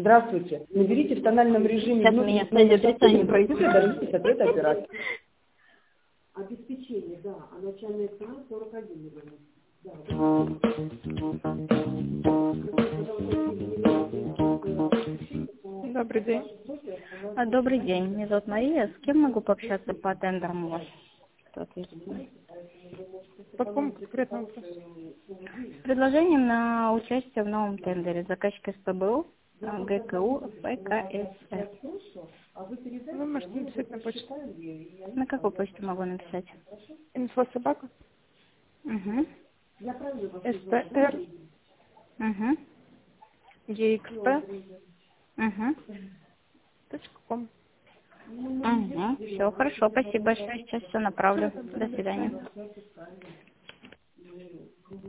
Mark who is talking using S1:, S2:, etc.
S1: Здравствуйте. Наберите в тональном режиме.
S2: Сейчас меня следует описание пройдет.
S1: И дождитесь ответа оператора.
S3: Обеспечение, да. А начальная цена 41 миллион. Да.
S4: Добрый день.
S2: Добрый день, меня зовут Мария. С кем могу пообщаться по тендерам у вас? Кто ответственный?
S4: По какому конкретному вопросу?
S2: С предложением на участие в новом тендере. Заказчик СПБУ, ГКУ, ПКС.
S4: Вы можете написать на почту.
S2: На какую почту могу написать?
S4: Инфособака.
S2: Угу.
S4: СПР.
S2: Угу.
S4: ЕХП.
S2: Угу.
S4: .ком.
S2: Угу. Все, хорошо, спасибо большое. Сейчас все направлю. До свидания.